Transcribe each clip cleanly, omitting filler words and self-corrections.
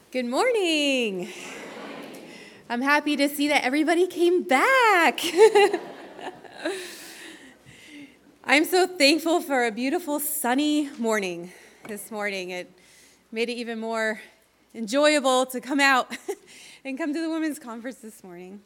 Good morning. I'm happy to see that everybody came back. I'm so thankful for a beautiful sunny morning this morning. It made it even more enjoyable to come out and come to the women's conference this morning.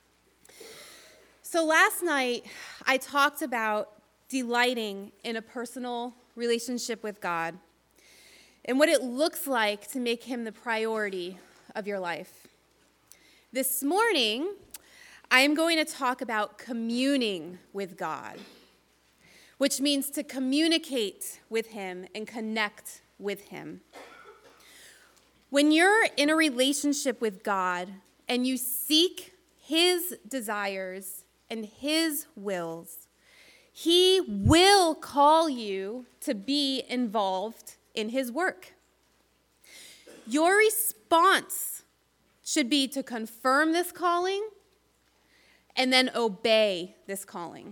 So last night, I talked about delighting in a personal relationship with God and what it looks like to make him the priority of your life. This morning, I am going to talk about communing with God, which means to communicate with him and connect with him. When you're in a relationship with God and you seek his desires and his wills, he will call you to be involved in his work. Your response should be to confirm this calling and then obey this calling.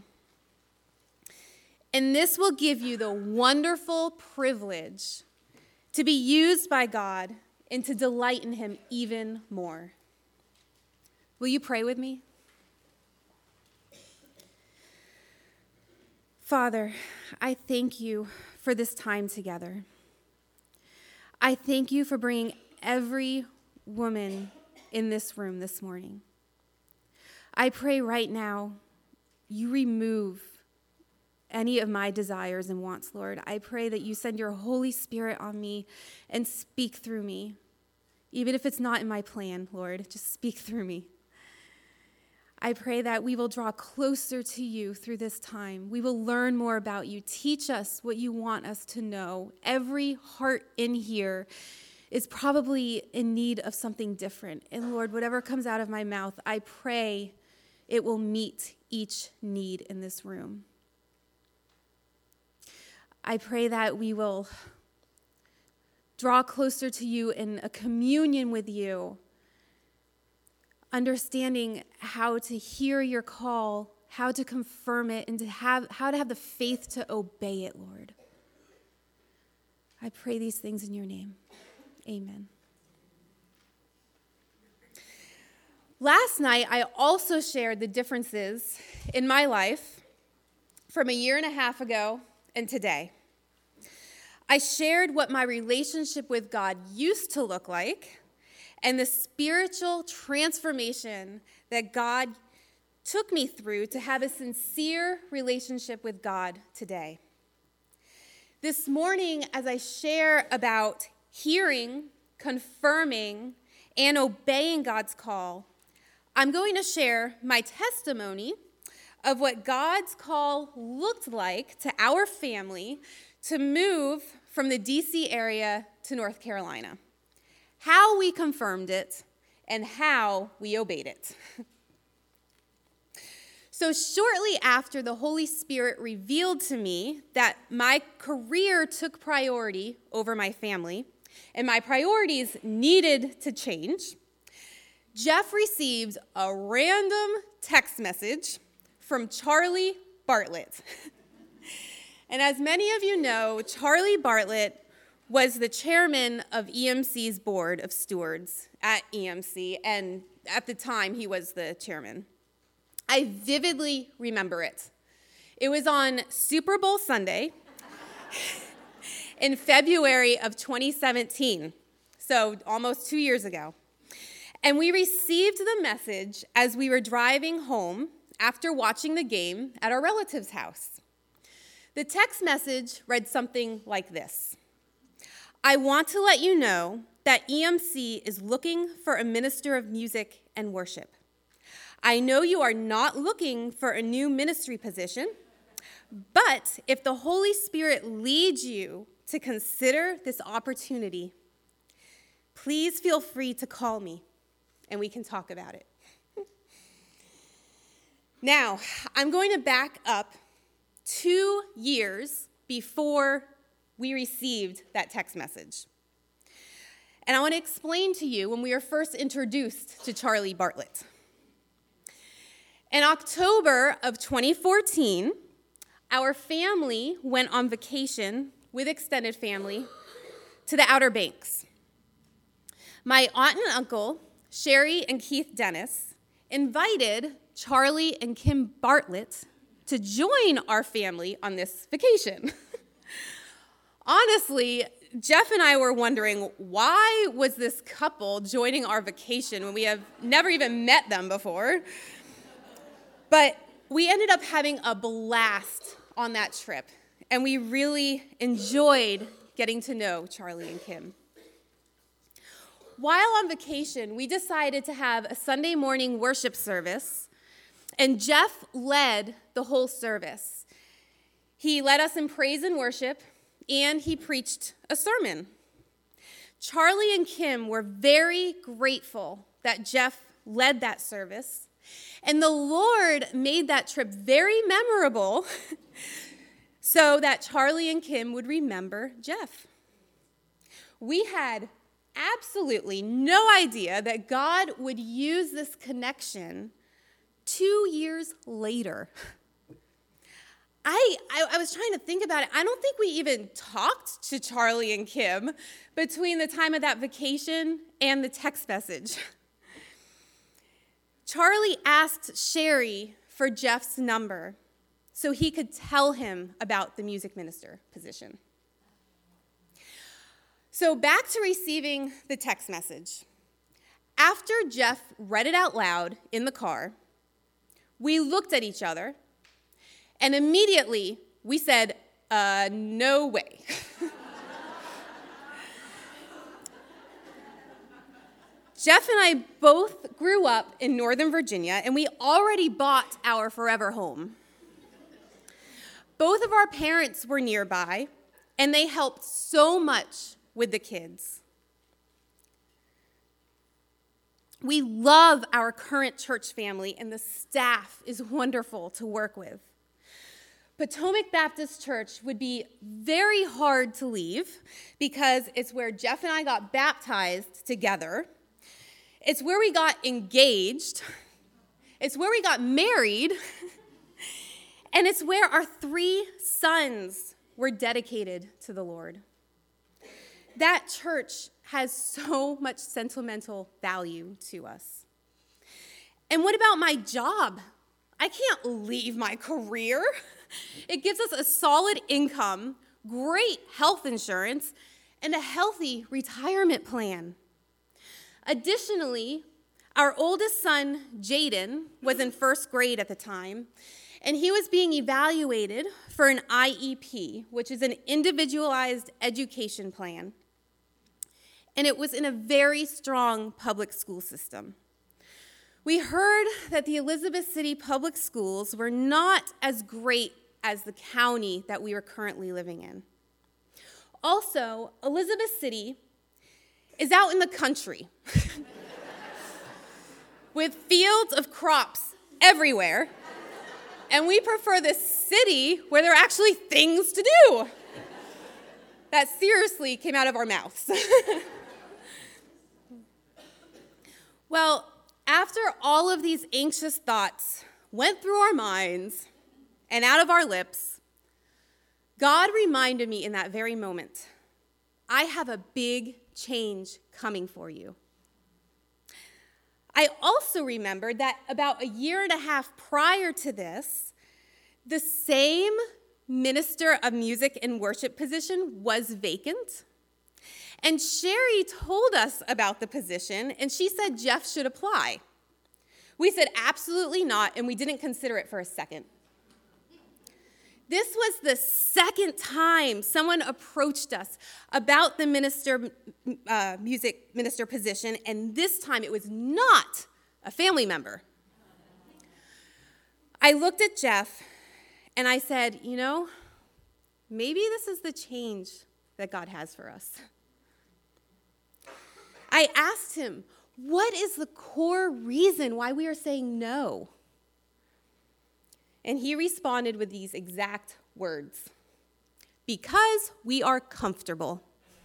And this will give you the wonderful privilege to be used by God and to delight in him even more. Will you pray with me? Father, I thank you for this time together. I thank you for bringing every woman in this room this morning. I pray right now you remove any of my desires and wants, Lord. I pray that you send your Holy Spirit on me and speak through me. Even if it's not in my plan, Lord, just speak through me. I pray that we will draw closer to you through this time. We will learn more about you. Teach us what you want us to know. Every heart in here is probably in need of something different. And Lord, whatever comes out of my mouth, I pray it will meet each need in this room. I pray that we will draw closer to you in a communion with you, understanding how to hear your call, how to confirm it, and how to have the faith to obey it, Lord. I pray these things in your name. Amen. Last night, I also shared the differences in my life from a year and a half ago and today. I shared what my relationship with God used to look like and the spiritual transformation that God took me through to have a sincere relationship with God today. This morning, as I share about hearing, confirming, and obeying God's call, I'm going to share my testimony of what God's call looked like to our family to move from the D.C. area to North Carolina, how we confirmed it, and how we obeyed it. So shortly after the Holy Spirit revealed to me that my career took priority over my family, and my priorities needed to change, Jeff received a random text message from Charlie Bartlett. And as many of you know, Charlie Bartlett was the chairman of EMC's board of stewards at EMC, and at the time, he was the chairman. I vividly remember it. It was on Super Bowl Sunday in February of 2017, so almost 2 years ago. And we received the message as we were driving home after watching the game at our relative's house. The text message read something like this: I want to let you know that EMC is looking for a minister of music and worship. I know you are not looking for a new ministry position, but if the Holy Spirit leads you to consider this opportunity, please feel free to call me and we can talk about it. Now, I'm going to back up 2 years before we received that text message. And I want to explain to you when we were first introduced to Charlie Bartlett. In October of 2014, our family went on vacation with extended family to the Outer Banks. My aunt and uncle, Sherry and Keith Dennis, invited Charlie and Kim Bartlett to join our family on this vacation. Honestly, Jeff and I were wondering, why was this couple joining our vacation when we have never even met them before? But we ended up having a blast on that trip, and we really enjoyed getting to know Charlie and Kim. While on vacation, we decided to have a Sunday morning worship service, and Jeff led the whole service. He led us in praise and worship, and he preached a sermon. Charlie and Kim were very grateful that Jeff led that service, and the Lord made that trip very memorable so that Charlie and Kim would remember Jeff. We had absolutely no idea that God would use this connection 2 years later. I was trying to think about it. I don't think we even talked to Charlie and Kim between the time of that vacation and the text message. Charlie asked Sherry for Jeff's number so he could tell him about the music minister position. So back to receiving the text message. After Jeff read it out loud in the car, we looked at each other, and immediately we said, no way. Jeff and I both grew up in Northern Virginia, and we already bought our forever home. Both of our parents were nearby, and they helped so much with the kids. We love our current church family, and the staff is wonderful to work with. Potomac Baptist Church would be very hard to leave because it's where Jeff and I got baptized together. It's where we got engaged. It's where we got married. And it's where our 3 sons were dedicated to the Lord. That church has so much sentimental value to us. And what about my job? I can't leave my career. It gives us a solid income, great health insurance, and a healthy retirement plan. Additionally, our oldest son, Jaden, was in first grade at the time, and he was being evaluated for an IEP, which is an individualized education plan. And it was in a very strong public school system. We heard that the Elizabeth City public schools were not as great as the county that we were currently living in. Also, Elizabeth City is out in the country with fields of crops everywhere, and we prefer the city where there are actually things to do. That seriously came out of our mouths. Well, after all of these anxious thoughts went through our minds and out of our lips, God reminded me in that very moment, I have a big change coming for you. I also remembered that about 1.5 years prior to this, the same minister of music and worship position was vacant. And Sherry told us about the position, and she said Jeff should apply. We said absolutely not, and we didn't consider it for a second. This was the second time someone approached us about the music minister position, and this time it was not a family member. I looked at Jeff, and I said, maybe this is the change that God has for us. I asked him, what is the core reason why we are saying no? And he responded with these exact words: because we are comfortable.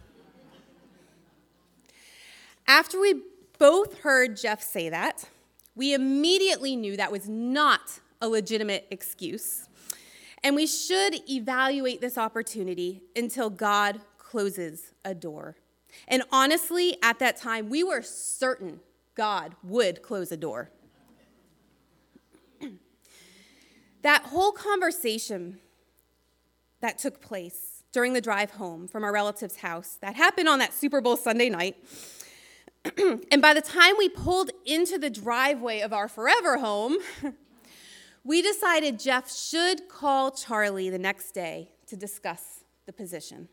After we both heard Jeff say that, we immediately knew that was not a legitimate excuse, and we should evaluate this opportunity until God closes a door. And honestly, at that time, we were certain God would close a door. That whole conversation that took place during the drive home from our relative's house, that happened on that Super Bowl Sunday night. And by the time we pulled into the driveway of our forever home, we decided Jeff should call Charlie the next day to discuss the position.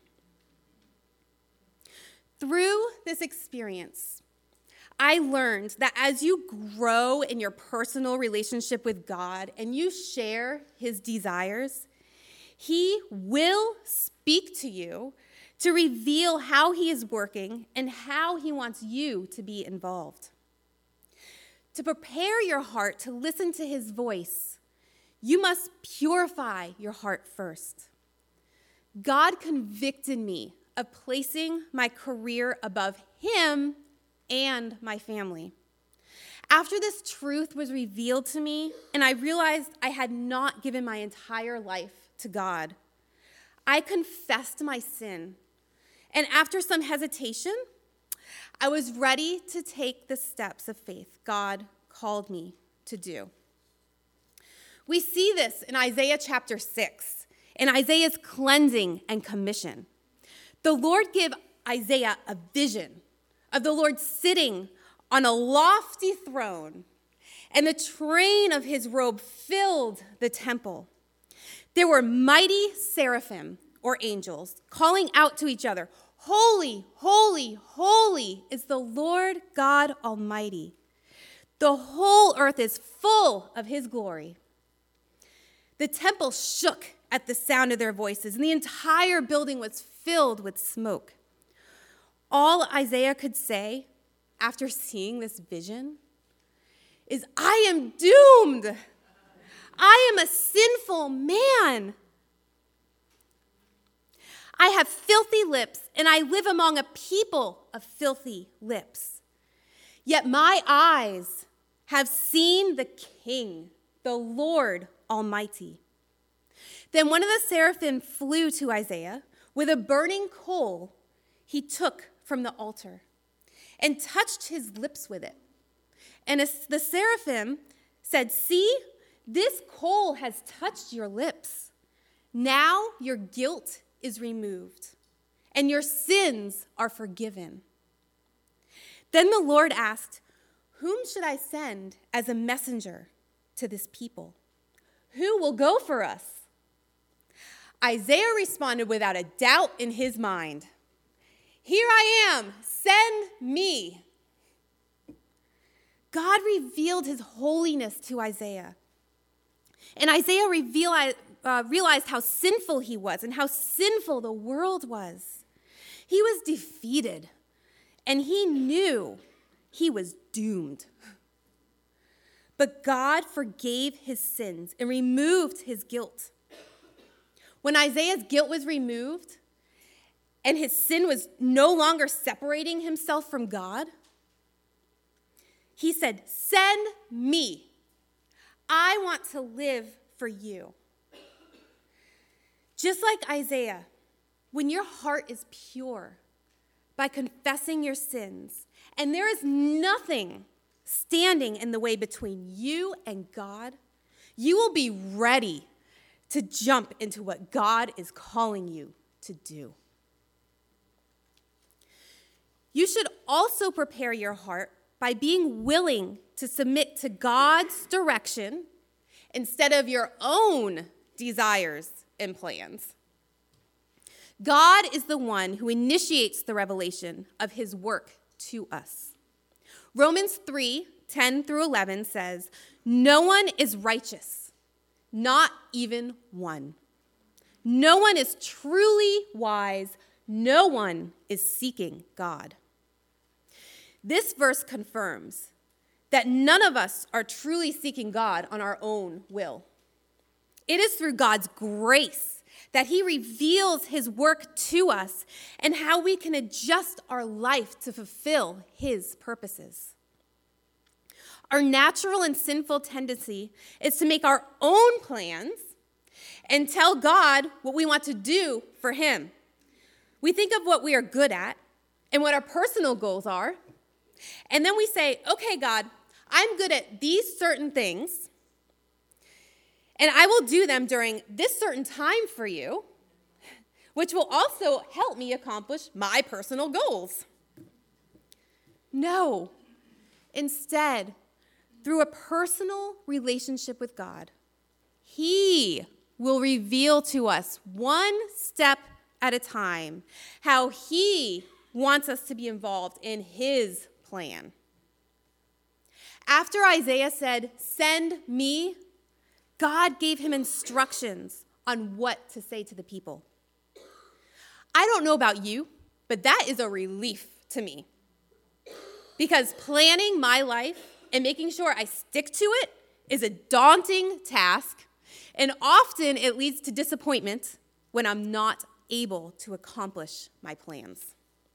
Through this experience, I learned that as you grow in your personal relationship with God and you share his desires, he will speak to you to reveal how he is working and how he wants you to be involved. To prepare your heart to listen to his voice, you must purify your heart first. God convicted me of placing my career above him and my family. After this truth was revealed to me, and I realized I had not given my entire life to God, I confessed my sin. And after some hesitation, I was ready to take the steps of faith God called me to do. We see this in Isaiah chapter 6, in Isaiah's cleansing and commission. The Lord gave Isaiah a vision of the Lord sitting on a lofty throne, and the train of his robe filled the temple. There were mighty seraphim, or angels, calling out to each other, "Holy, holy, holy is the Lord God Almighty. The whole earth is full of his glory." The temple shook at the sound of their voices, and the entire building was filled with smoke. All Isaiah could say after seeing this vision is, "I am doomed. I am a sinful man. I have filthy lips, and I live among a people of filthy lips. Yet my eyes have seen the King, the Lord Almighty." Then one of the seraphim flew to Isaiah with a burning coal he took from the altar and touched his lips with it. And the seraphim said, "See, this coal has touched your lips. Now your guilt is removed, and your sins are forgiven." Then the Lord asked, "Whom should I send as a messenger to this people? Who will go for us?" Isaiah responded without a doubt in his mind, "Here I am, send me." God revealed his holiness to Isaiah. And Isaiah realized how sinful he was and how sinful the world was. He was defeated, and he knew he was doomed. But God forgave his sins and removed his guilt. When Isaiah's guilt was removed and his sin was no longer separating himself from God, he said, "Send me. I want to live for you." Just like Isaiah, when your heart is pure by confessing your sins, and there is nothing standing in the way between you and God, you will be ready to jump into what God is calling you to do. You should also prepare your heart by being willing to submit to God's direction instead of your own desires and plans. God is the one who initiates the revelation of his work to us. Romans 3:10 through 11 says, "No one is righteous, not even one. No one is truly wise. No one is seeking God." This verse confirms that none of us are truly seeking God on our own will. It is through God's grace that he reveals his work to us and how we can adjust our life to fulfill his purposes. Our natural and sinful tendency is to make our own plans and tell God what we want to do for him. We think of what we are good at and what our personal goals are. And then we say, okay, God, I'm good at these certain things, and I will do them during this certain time for you, which will also help me accomplish my personal goals. No. Instead, through a personal relationship with God, He will reveal to us one step at a time how He wants us to be involved in His plan. After Isaiah said, "Send me," God gave him instructions on what to say to the people. I don't know about you, but that is a relief to me. Because planning my life and making sure I stick to it is a daunting task, and often it leads to disappointment when I'm not able to accomplish my plans.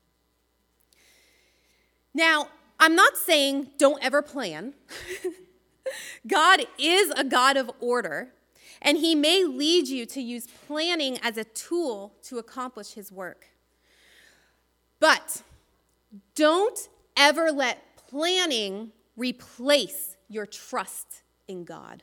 Now, I'm not saying don't ever plan. God is a God of order, and He may lead you to use planning as a tool to accomplish His work. But don't ever let planning replace your trust in God.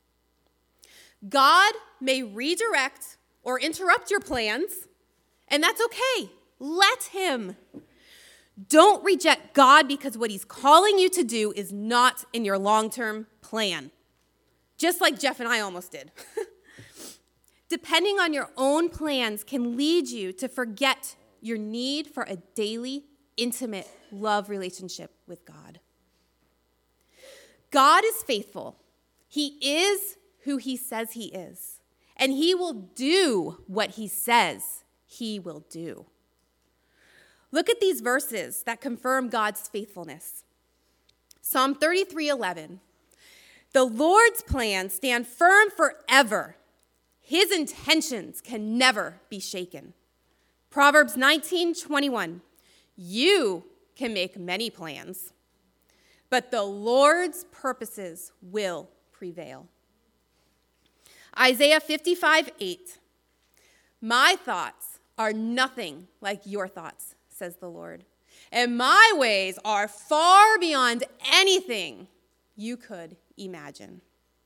God may redirect or interrupt your plans, and that's okay. Let Him. Don't reject God because what He's calling you to do is not in your long-term plan, just like Jeff and I almost did. Depending on your own plans can lead you to forget your need for a daily, intimate love relationship with God. God is faithful. He is who He says He is, and He will do what He says He will do. Look at these verses that confirm God's faithfulness. Psalm 33:11. The Lord's plans stand firm forever. His intentions can never be shaken. Proverbs 19:21. You can make many plans, but the Lord's purposes will prevail. Isaiah 55:8. My thoughts are nothing like your thoughts, says the Lord, and my ways are far beyond anything you could imagine.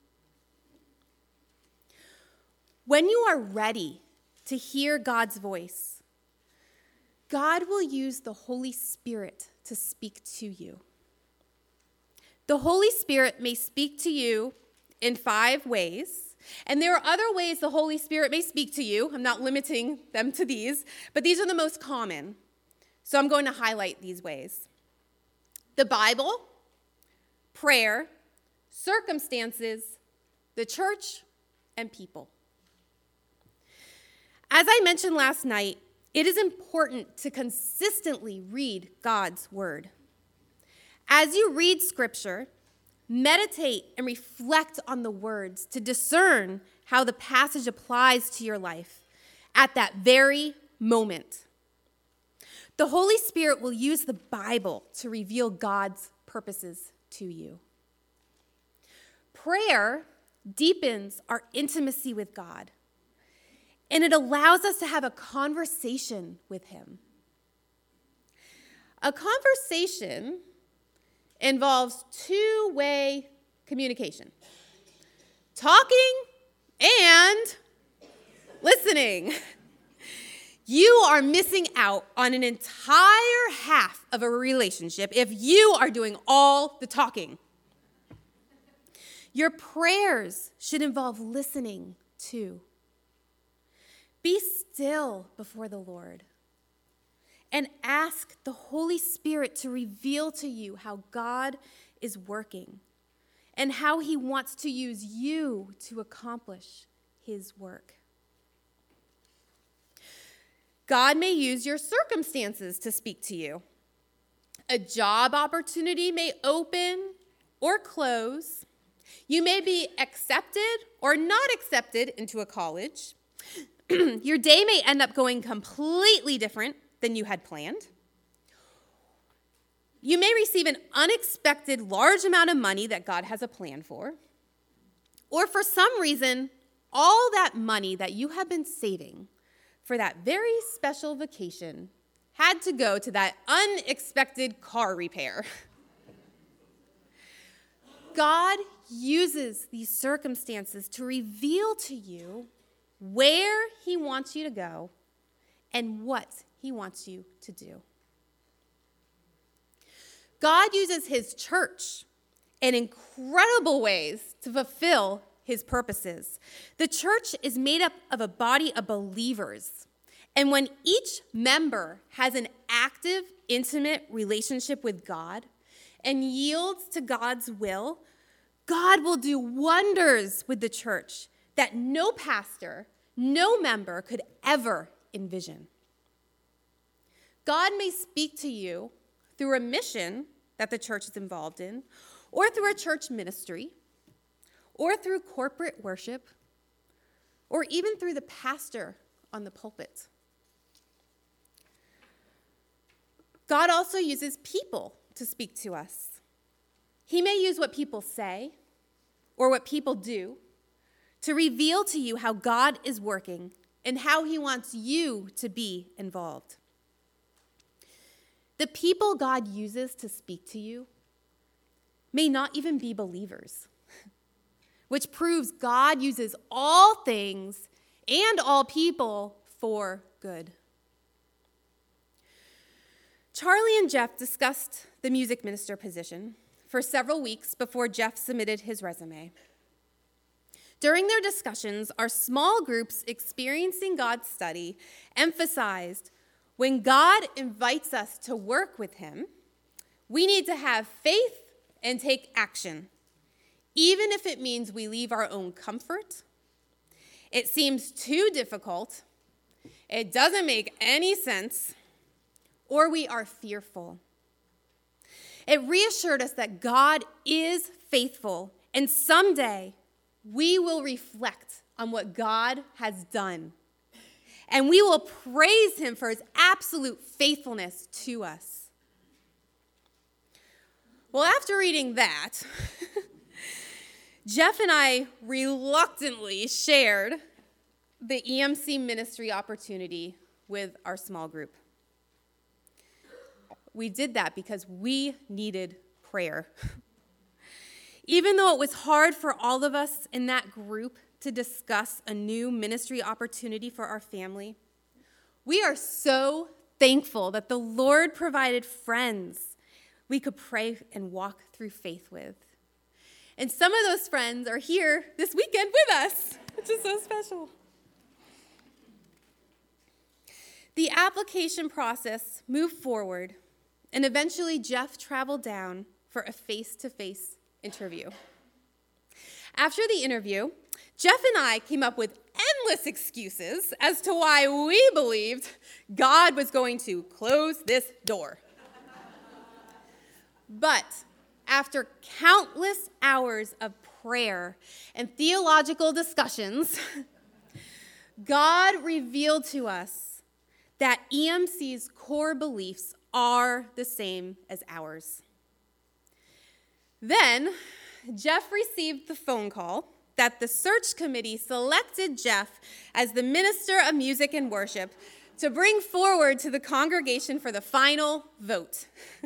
When you are ready to hear God's voice, God will use the Holy Spirit to speak to you. The Holy Spirit may speak to you in 5 ways, and there are other ways the Holy Spirit may speak to you. I'm not limiting them to these, but these are the most common. So I'm going to highlight these ways: the Bible, prayer, circumstances, the church, and people. As I mentioned last night, it is important to consistently read God's word. As you read Scripture, meditate and reflect on the words to discern how the passage applies to your life at that very moment. The Holy Spirit will use the Bible to reveal God's purposes to you. Prayer deepens our intimacy with God, and it allows us to have a conversation with Him. A conversation involves 2-way communication: talking and listening. You are missing out on an entire half of a relationship if you are doing all the talking. Your prayers should involve listening too. Be still before the Lord and ask the Holy Spirit to reveal to you how God is working and how He wants to use you to accomplish His work. God may use your circumstances to speak to you. A job opportunity may open or close. You may be accepted or not accepted into a college. Your day may end up going completely different than you had planned. You may receive an unexpected large amount of money that God has a plan for. Or for some reason, all that money that you have been saving for that very special vacation had to go to that unexpected car repair. God uses these circumstances to reveal to you where he wants you to go and what he wants you to do. God uses his church in incredible ways to fulfill his purposes. The church is made up of a body of believers. And when each member has an active, intimate relationship with God and yields to God's will, God will do wonders with the church that no pastor, no member could ever envision. God may speak to you through a mission that the church is involved in, or through a church ministry, or through corporate worship, or even through the pastor on the pulpit. God also uses people to speak to us. He may use what people say or what people do to reveal to you how God is working and how he wants you to be involved. The people God uses to speak to you may not even be believers, which proves God uses all things and all people for good. Charlie and Jeff discussed the music minister position for several weeks before Jeff submitted his resume. During their discussions, our small groups experiencing God's study emphasized when God invites us to work with him, we need to have faith and take action, even if it means we leave our own comfort. It seems too difficult, it doesn't make any sense, or we are fearful. It reassured us that God is faithful, and someday we will reflect on what God has done, and we will praise him for his absolute faithfulness to us. Well, after reading that, Jeff and I reluctantly shared the EMC ministry opportunity with our small group. We did that because we needed prayer. Even though it was hard for all of us in that group to discuss a new ministry opportunity for our family, we are so thankful that the Lord provided friends we could pray and walk through faith with. And some of those friends are here this weekend with us, which is so special. The application process moved forward, and eventually Jeff traveled down for a face-to-face interview. After the interview, Jeff and I came up with endless excuses as to why we believed God was going to close this door. But after countless hours of prayer and theological discussions, God revealed to us that EMC's core beliefs are the same as ours. Then, Jeff received the phone call that the search committee selected Jeff as the minister of music and worship to bring forward to the congregation for the final vote.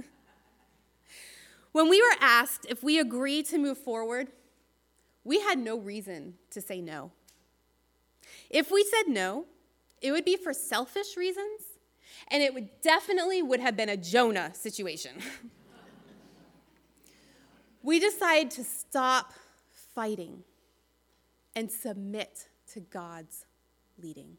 When we were asked if we agreed to move forward, we had no reason to say no. If we said no, it would be for selfish reasons, and it would have been a Jonah situation. We decided to stop fighting and submit to God's leading.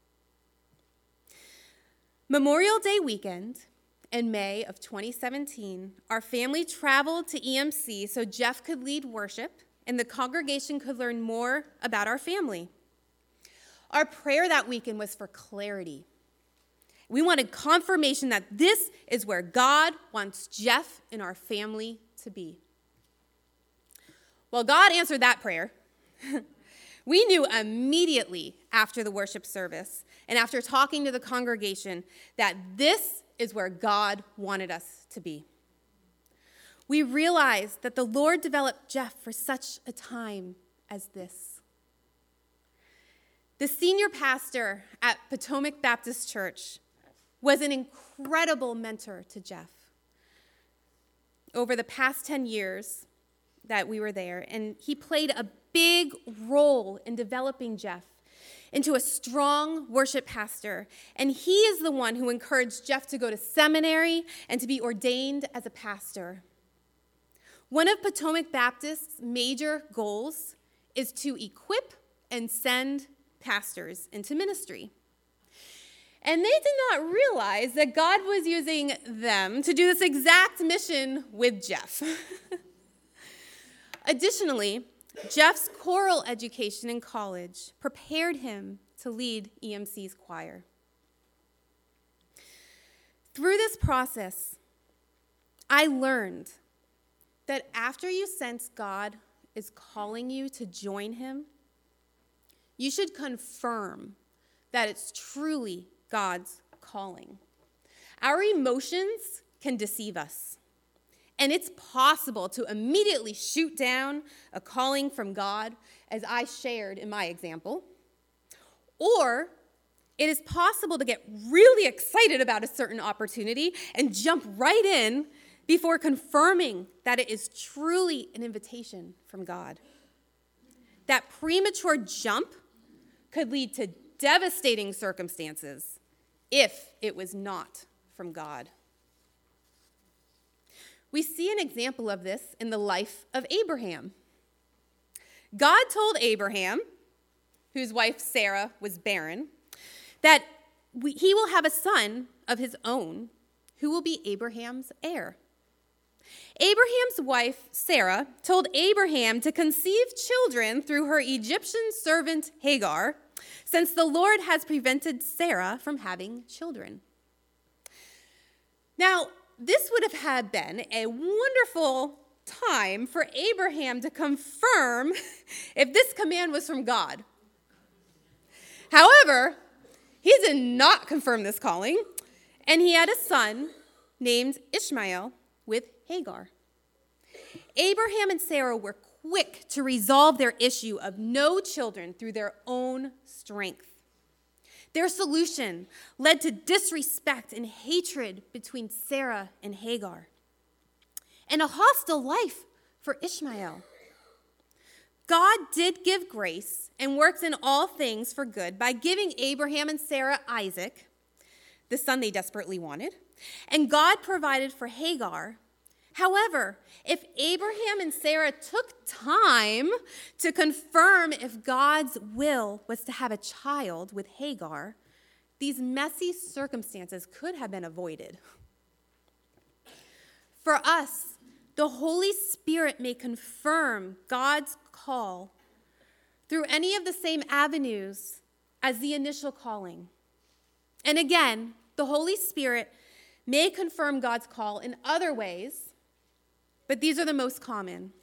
Memorial Day weekend in May of 2017, our family traveled to EMC so Jeff could lead worship and the congregation could learn more about our family. Our prayer that weekend was for clarity. We wanted confirmation that this is where God wants Jeff and our family to be. Well, God answered that prayer. We knew immediately after the worship service and after talking to the congregation that this is where God wanted us to be. We realized that the Lord developed Jeff for such a time as this. The senior pastor at Potomac Baptist Church was an incredible mentor to Jeff over the past 10 years that we were there, and he played a big role in developing Jeff into a strong worship pastor, and he is the one who encouraged Jeff to go to seminary and to be ordained as a pastor. One of Potomac Baptist's major goals is to equip and send pastors into ministry. And they did not realize that God was using them to do this exact mission with Jeff. Additionally, Jeff's choral education in college prepared him to lead EMC's choir. Through this process, I learned that after you sense God is calling you to join him, you should confirm that it's truly God's calling. Our emotions can deceive us, and it's possible to immediately shoot down a calling from God, as I shared in my example, or it is possible to get really excited about a certain opportunity and jump right in before confirming that it is truly an invitation from God. That premature jump could lead to devastating circumstances if it was not from God. We see an example of this in the life of Abraham. God told Abraham, whose wife Sarah was barren, that he will have a son of his own who will be Abraham's heir. Abraham's wife, Sarah, told Abraham to conceive children through her Egyptian servant Hagar, since the Lord has prevented Sarah from having children. Now, this would have had been a wonderful time for Abraham to confirm if this command was from God. However, he did not confirm this calling, and he had a son named Ishmael with Hagar. Abraham and Sarah were quick to resolve their issue of no children through their own strength. Their solution led to disrespect and hatred between Sarah and Hagar, and a hostile life for Ishmael. God did give grace and works in all things for good by giving Abraham and Sarah Isaac, the son they desperately wanted, and God provided for Hagar. However, if Abraham and Sarah took time to confirm if God's will was to have a child with Hagar, these messy circumstances could have been avoided. For us, the Holy Spirit may confirm God's call through any of the same avenues as the initial calling. And again, the Holy Spirit may confirm God's call in other ways, but these are the most common.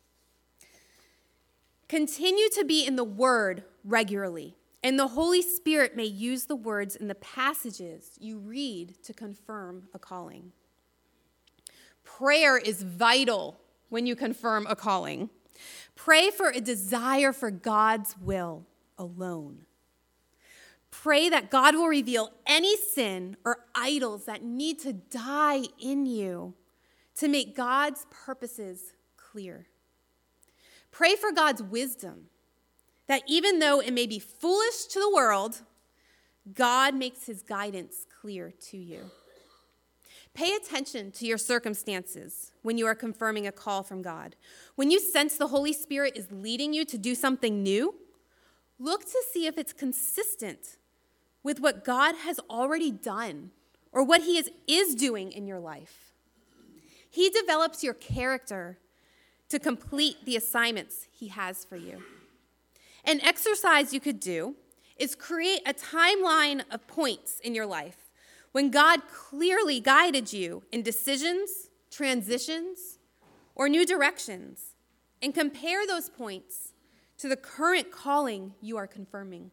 Continue to be in the Word regularly, and the Holy Spirit may use the words in the passages you read to confirm a calling. Prayer is vital when you confirm a calling. Pray for a desire for God's will alone. Pray that God will reveal any sin or idols that need to die in you to make God's purposes clear. Pray for God's wisdom, that even though it may be foolish to the world, God makes his guidance clear to you. Pay attention to your circumstances when you are confirming a call from God. When you sense the Holy Spirit is leading you to do something new, look to see if it's consistent with what God has already done or what he is doing in your life. He develops your character to complete the assignments he has for you. An exercise you could do is create a timeline of points in your life when God clearly guided you in decisions, transitions, or new directions, and compare those points to the current calling you are confirming.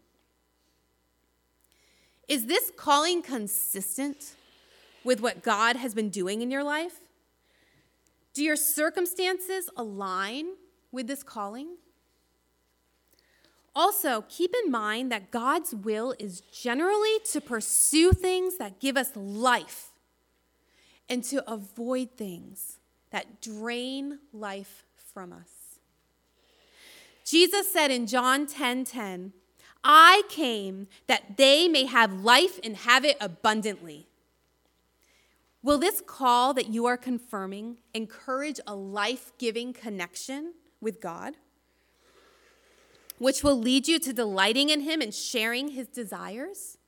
Is this calling consistent with what God has been doing in your life? Do your circumstances align with this calling? Also, keep in mind that God's will is generally to pursue things that give us life and to avoid things that drain life from us. Jesus said in John 10:10, "I came that they may have life and have it abundantly." Will this call that you are confirming encourage a life-giving connection with God, which will lead you to delighting in him and sharing his desires?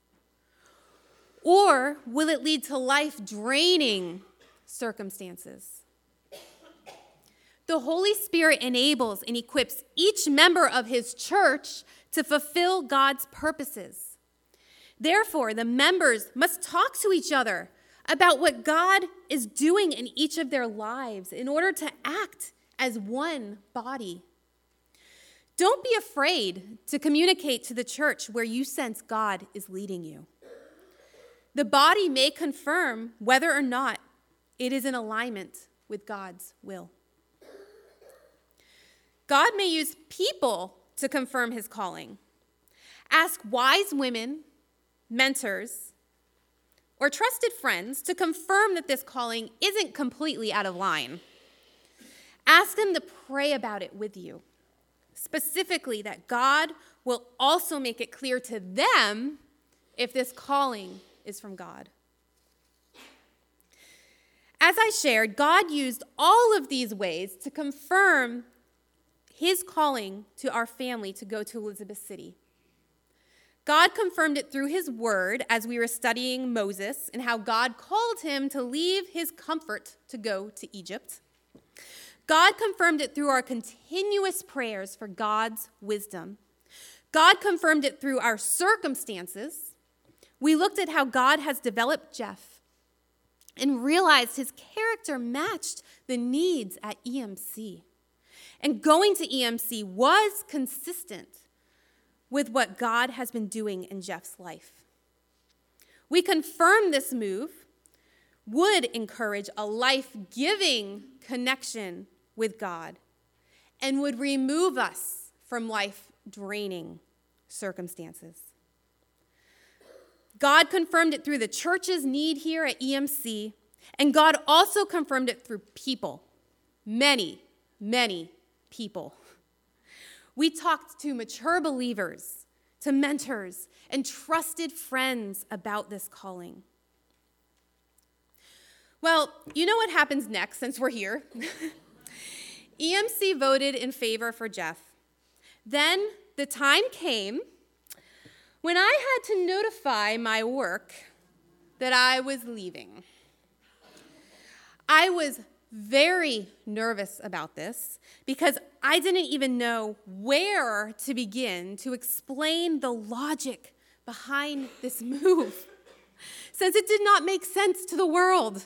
Or will it lead to life-draining circumstances? The Holy Spirit enables and equips each member of his church to fulfill God's purposes. Therefore, the members must talk to each other about what God is doing in each of their lives in order to act as one body. Don't be afraid to communicate to the church where you sense God is leading you. The body may confirm whether or not it is in alignment with God's will. God may use people to confirm his calling. Ask wise women, mentors, or trusted friends to confirm that this calling isn't completely out of line. Ask them to pray about it with you. Specifically, that God will also make it clear to them if this calling is from God. As I shared, God used all of these ways to confirm his calling to our family to go to Elizabeth City. God confirmed it through his word as we were studying Moses and how God called him to leave his comfort to go to Egypt. God confirmed it through our continuous prayers for God's wisdom. God confirmed it through our circumstances. We looked at how God has developed Jeff and realized his character matched the needs at EMC. And going to EMC was consistent with what God has been doing in Jeff's life. We confirmed this move would encourage a life-giving connection with God and would remove us from life-draining circumstances. God confirmed it through the church's need here at EMC, and God also confirmed it through people, many people. We talked to mature believers, to mentors, and trusted friends about this calling. Well, you know what happens next since we're here? EMC voted in favor for Jeff. Then the time came when I had to notify my work that I was leaving. I was very nervous about this because I didn't even know where to begin to explain the logic behind this move, since it did not make sense to the world.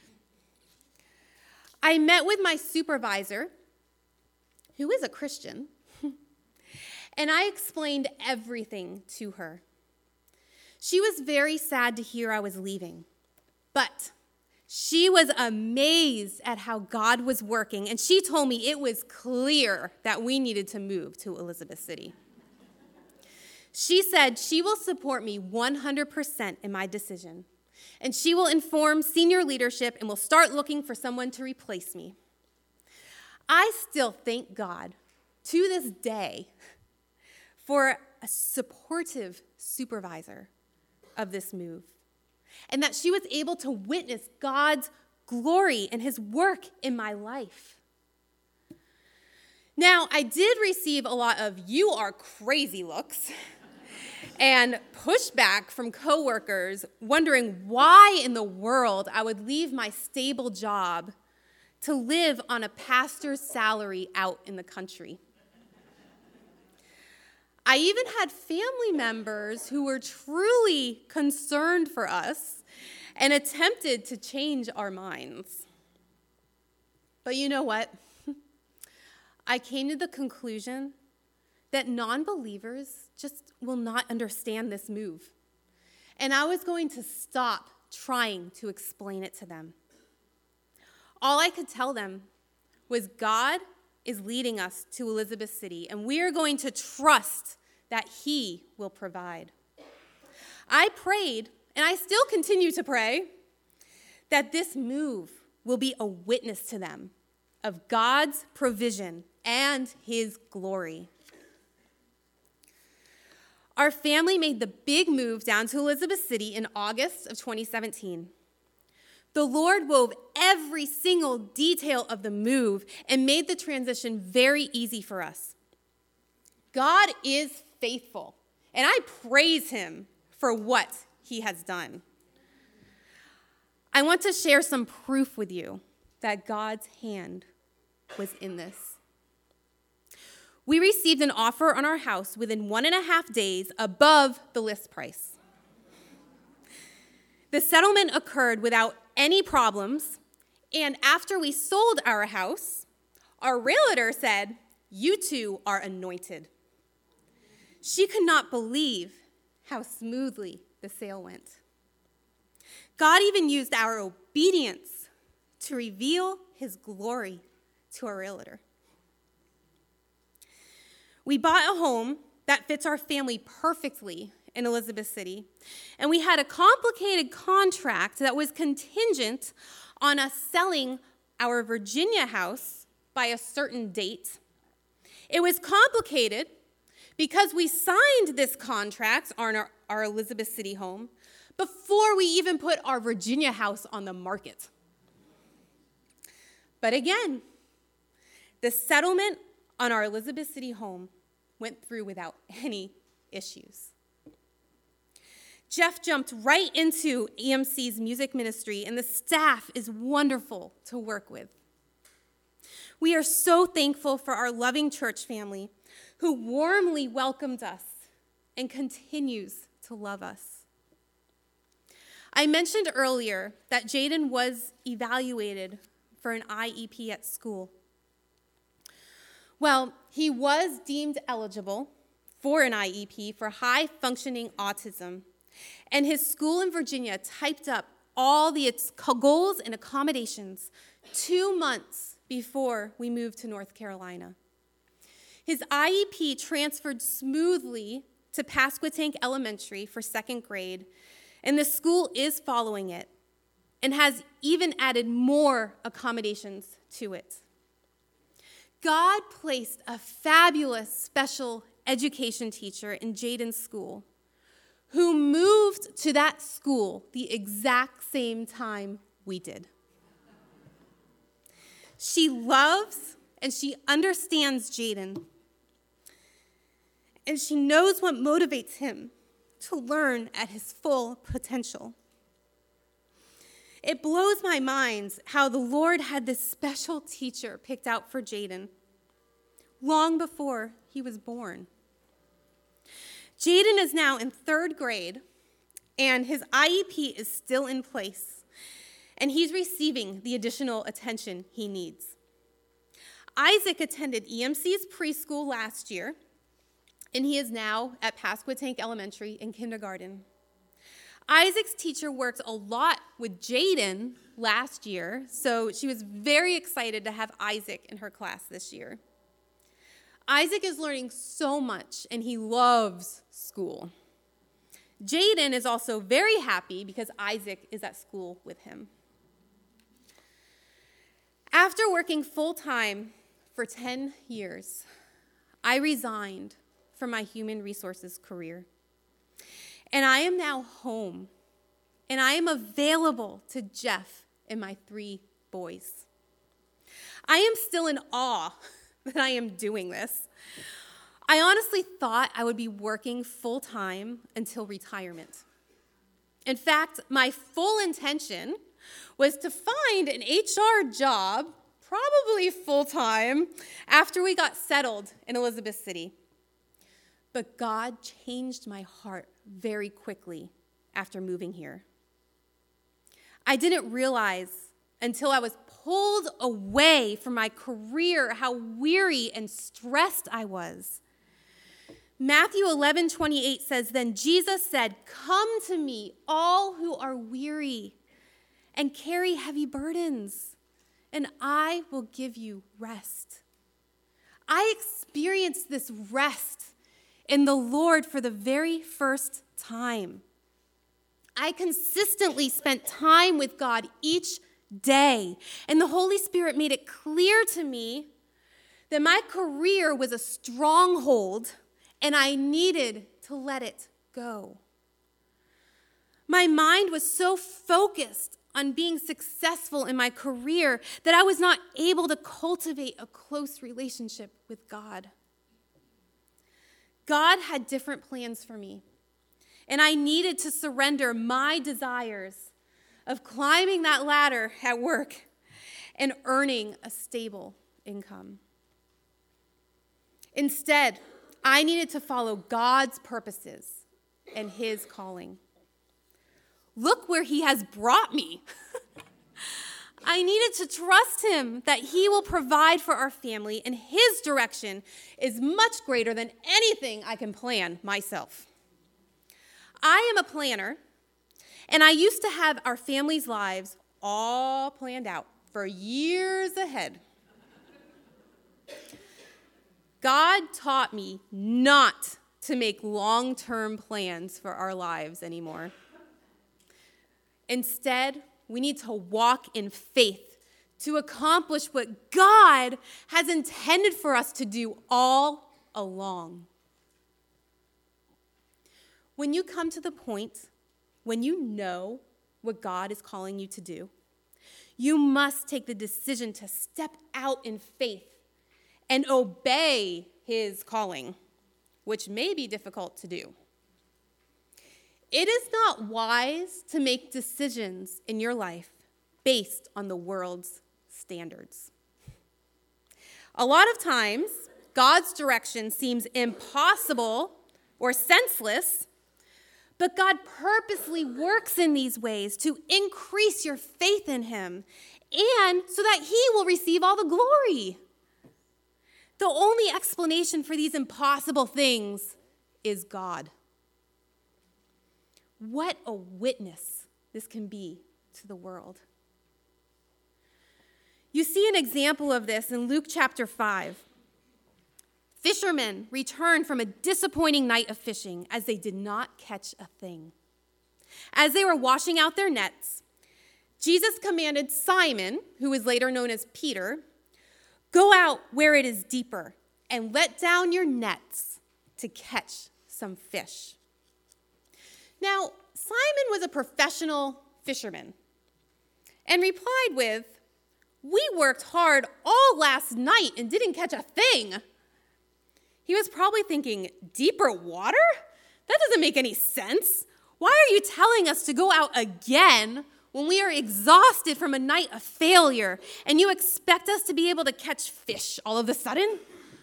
I met with my supervisor, who is a Christian, and I explained everything to her. She was very sad to hear I was leaving, but she was amazed at how God was working, and she told me it was clear that we needed to move to Elizabeth City. She said she will support me 100% in my decision, and she will inform senior leadership and will start looking for someone to replace me. I still thank God to this day for a supportive supervisor of this move, and that she was able to witness God's glory and his work in my life. Now, I did receive a lot of "you are crazy" looks and pushback from coworkers wondering why in the world I would leave my stable job to live on a pastor's salary out in the country. I even had family members who were truly concerned for us and attempted to change our minds. But you know what? I came to the conclusion that non-believers just will not understand this move. And I was going to stop trying to explain it to them. All I could tell them was God is leading us to Elizabeth City, and we are going to trust that he will provide. I prayed, and I still continue to pray, that this move will be a witness to them of God's provision and his glory. Our family made the big move down to Elizabeth City in August of 2017. The Lord wove every single detail of the move and made the transition very easy for us. God is faithful, and I praise him for what he has done. I want to share some proof with you that God's hand was in this. We received an offer on our house within 1.5 days above the list price. The settlement occurred without any problems, and after we sold our house, our realtor said, "You two are anointed." She could not believe how smoothly the sale went. God even used our obedience to reveal his glory to our realtor. We bought a home that fits our family perfectly in Elizabeth City, and we had a complicated contract that was contingent on us selling our Virginia house by a certain date. It was complicated because we signed this contract on our Elizabeth City home before we even put our Virginia house on the market. But again, the settlement on our Elizabeth City home went through without any issues. Jeff jumped right into EMC's music ministry, and the staff is wonderful to work with. We are so thankful for our loving church family who warmly welcomed us and continues to love us. I mentioned earlier that Jaden was evaluated for an IEP at school. Well, he was deemed eligible for an IEP for high-functioning autism, and his school in Virginia typed up all its goals and accommodations 2 months before we moved to North Carolina. His IEP transferred smoothly to Pasquotank Elementary for 2nd grade, and the school is following it and has even added more accommodations to it. God placed a fabulous special education teacher in Jaden's school who moved to that school the exact same time we did. She loves and she understands Jaden, and she knows what motivates him to learn at his full potential. It blows my mind how the Lord had this special teacher picked out for Jaden long before he was born. Jaden is now in 3rd grade, and his IEP is still in place, and he's receiving the additional attention he needs. Isaac attended EMC's preschool last year, and he is now at Pasquotank Elementary in kindergarten. Isaac's teacher worked a lot with Jaden last year, so she was very excited to have Isaac in her class this year. Isaac is learning so much, and he loves school. Jaden is also very happy because Isaac is at school with him. After working full-time for 10 years, I resigned from my human resources career. And I am now home, and I am available to Jeff and my 3 boys. I am still in awe that I am doing this. I honestly thought I would be working full-time until retirement. In fact, my full intention was to find an HR job, probably full-time, after we got settled in Elizabeth City. But God changed my heart very quickly after moving here. I didn't realize until I was pulled away from my career how weary and stressed I was. Matthew 11:28 says, "Then Jesus said, 'Come to me, all who are weary and carry heavy burdens, and I will give you rest.'" I experienced this rest in the Lord for the very first time. I consistently spent time with God each day, and the Holy Spirit made it clear to me that my career was a stronghold, and I needed to let it go. My mind was so focused on being successful in my career that I was not able to cultivate a close relationship with God. God had different plans for me, and I needed to surrender my desires of climbing that ladder at work and earning a stable income. Instead, I needed to follow God's purposes and his calling. Look where he has brought me. I needed to trust him that he will provide for our family, and his direction is much greater than anything I can plan myself. I am a planner, and I used to have our family's lives all planned out for years ahead. God taught me not to make long-term plans for our lives anymore. Instead, we need to walk in faith to accomplish what God has intended for us to do all along. When you come to the point when you know what God is calling you to do, you must take the decision to step out in faith and obey his calling, which may be difficult to do. It is not wise to make decisions in your life based on the world's standards. A lot of times, God's direction seems impossible or senseless, but God purposely works in these ways to increase your faith in him and so that he will receive all the glory. The only explanation for these impossible things is God. What a witness this can be to the world. You see an example of this in Luke chapter 5. Fishermen returned from a disappointing night of fishing as they did not catch a thing. As they were washing out their nets, Jesus commanded Simon, who was later known as Peter, "Go out where it is deeper and let down your nets to catch some fish." Now, Simon was a professional fisherman and replied with, "We worked hard all last night and didn't catch a thing." He was probably thinking, deeper water? That doesn't make any sense. Why are you telling us to go out again when we are exhausted from a night of failure and you expect us to be able to catch fish all of a sudden?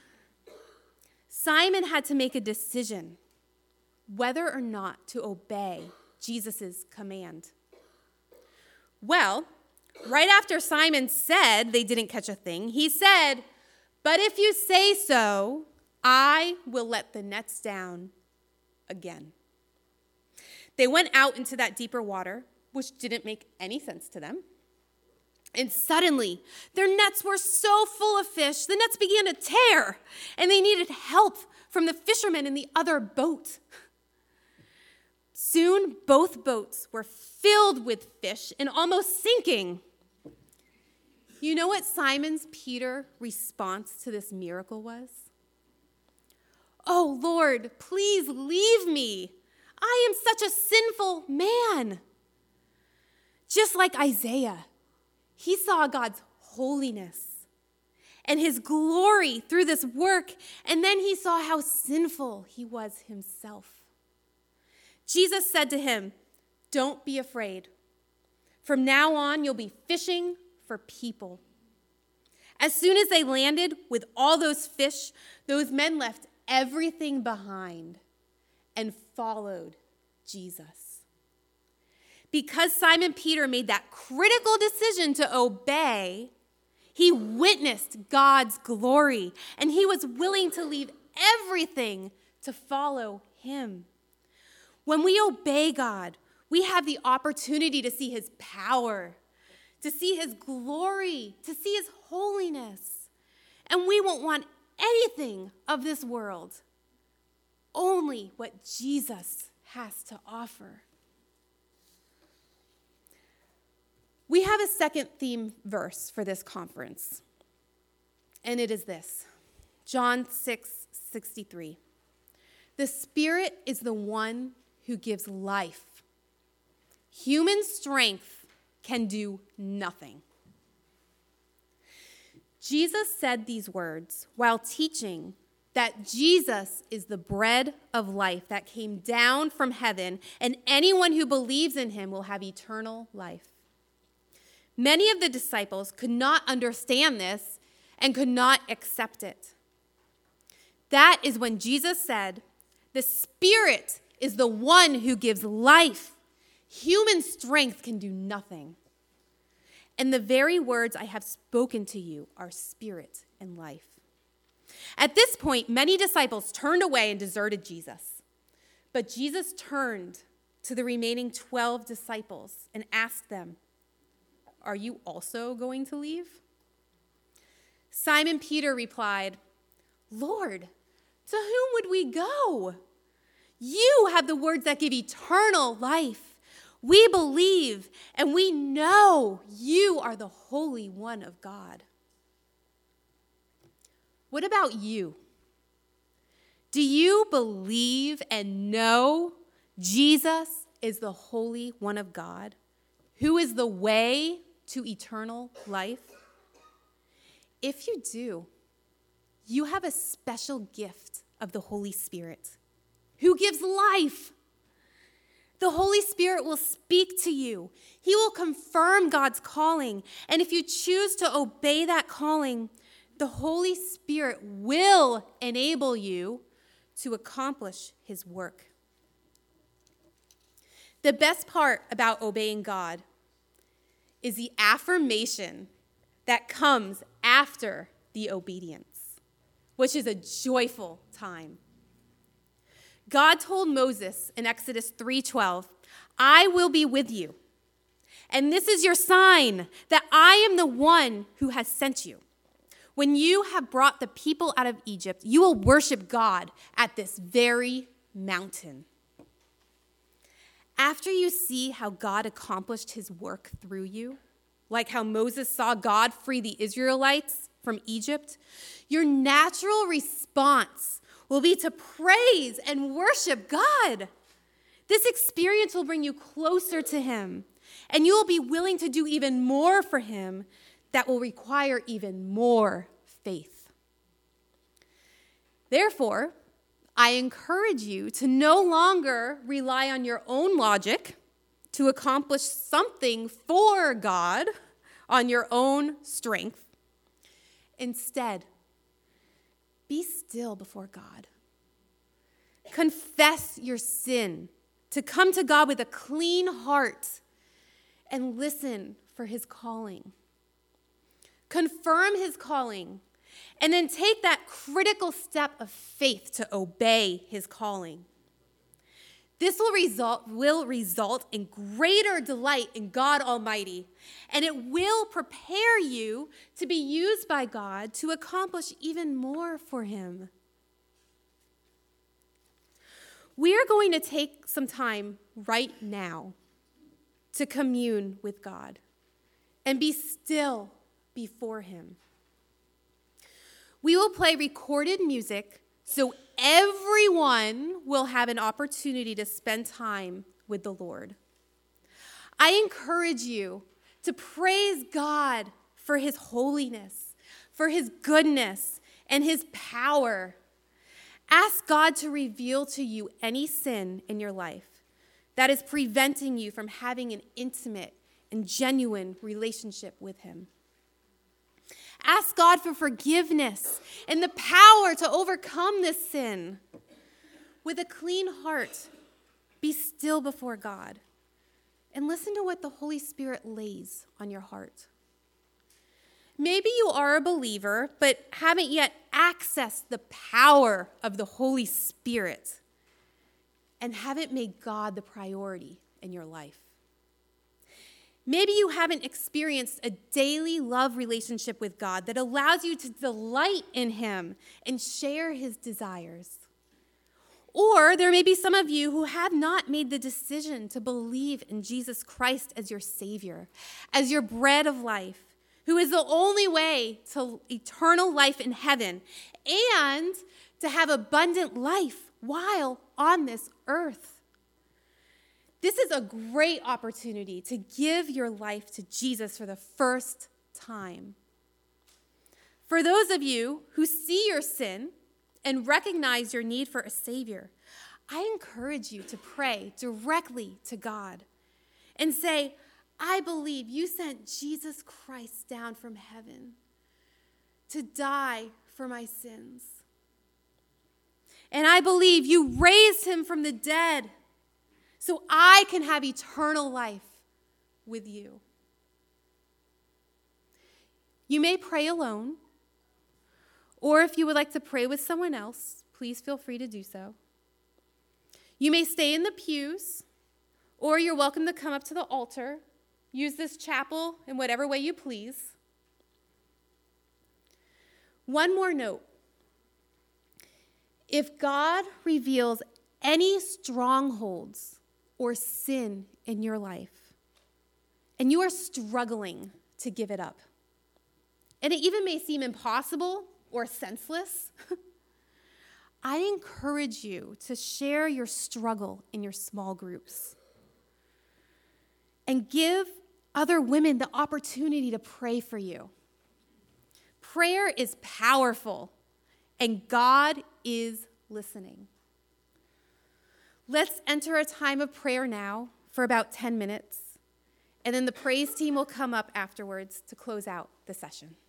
Simon had to make a decision whether or not to obey Jesus' command. Well, right after Simon said they didn't catch a thing, he said, "But if you say so, I will let the nets down again." They went out into that deeper water, which didn't make any sense to them. And suddenly, their nets were so full of fish, the nets began to tear, and they needed help from the fishermen in the other boat. Soon, both boats were filled with fish and almost sinking. You know what Simon Peter's response to this miracle was? "Oh, Lord, please leave me. I am such a sinful man." Just like Isaiah, he saw God's holiness and his glory through this work, and then he saw how sinful he was himself. Jesus said to him, "Don't be afraid. From now on, you'll be fishing for people." As soon as they landed with all those fish, those men left everything behind and followed Jesus. Because Simon Peter made that critical decision to obey, he witnessed God's glory, and he was willing to leave everything to follow him. When we obey God, we have the opportunity to see his power, to see his glory, to see his holiness. And we won't want anything of this world. only what Jesus has to offer. We have a second theme verse for this conference, and it is this: John 6:63. The Spirit is the one who gives life. Human strength can do nothing. Jesus said these words while teaching that Jesus is the bread of life that came down from heaven, and anyone who believes in him will have eternal life. Many of the disciples could not understand this and could not accept it. That is when Jesus said, "The Spirit is the one who gives life. Human strength can do nothing. And the very words I have spoken to you are spirit and life." At this point, many disciples turned away and deserted Jesus. But Jesus turned to the remaining 12 disciples and asked them, "Are you also going to leave?" Simon Peter replied, "Lord, to whom would we go? You have the words that give eternal life. We believe and we know you are the Holy One of God." What about you? Do you believe and know Jesus is the Holy One of God, who is the way to eternal life? If you do, you have a special gift of the Holy Spirit, who gives life. The Holy Spirit will speak to you. He will confirm God's calling. And if you choose to obey that calling, the Holy Spirit will enable you to accomplish his work. The best part about obeying God is the affirmation that comes after the obedience, which is a joyful time. God told Moses in Exodus 3:12, "I will be with you, and this is your sign that I am the one who has sent you. When you have brought the people out of Egypt, you will worship God at this very mountain." After you see how God accomplished his work through you, like how Moses saw God free the Israelites from Egypt, your natural response will be to praise and worship God. This experience will bring you closer to him, and you will be willing to do even more for him that will require even more faith. Therefore, I encourage you to no longer rely on your own logic to accomplish something for God on your own strength. Instead, be still before God. Confess your sin, to come to God with a clean heart and listen for his calling. Confirm his calling, and then take that critical step of faith to obey his calling. This will result in greater delight in God Almighty, and it will prepare you to be used by God to accomplish even more for him. We are going to take some time right now to commune with God and be still before him. We will play recorded music so everyone will have an opportunity to spend time with the Lord. I encourage you to praise God for his holiness, for his goodness, and his power. Ask God to reveal to you any sin in your life that is preventing you from having an intimate and genuine relationship with him. Ask God for forgiveness and the power to overcome this sin. With a clean heart, be still before God and listen to what the Holy Spirit lays on your heart. Maybe you are a believer but haven't yet accessed the power of the Holy Spirit and haven't made God the priority in your life. Maybe you haven't experienced a daily love relationship with God that allows you to delight in him and share his desires. Or there may be some of you who have not made the decision to believe in Jesus Christ as your Savior, as your bread of life, who is the only way to eternal life in heaven and to have abundant life while on this earth. This is a great opportunity to give your life to Jesus for the first time. For those of you who see your sin and recognize your need for a Savior, I encourage you to pray directly to God and say, I believe you sent Jesus Christ down from heaven to die for my sins. And I believe you raised him from the dead so I can have eternal life with you. You may pray alone, or if you would like to pray with someone else, please feel free to do so. You may stay in the pews, or you're welcome to come up to the altar. Use this chapel in whatever way you please. One more note. If God reveals any strongholds or sin in your life, and you are struggling to give it up, and it even may seem impossible or senseless, I encourage you to share your struggle in your small groups and give other women the opportunity to pray for you. Prayer is powerful, and God is listening. Let's enter a time of prayer now for about 10 minutes, and then the praise team will come up afterwards to close out the session.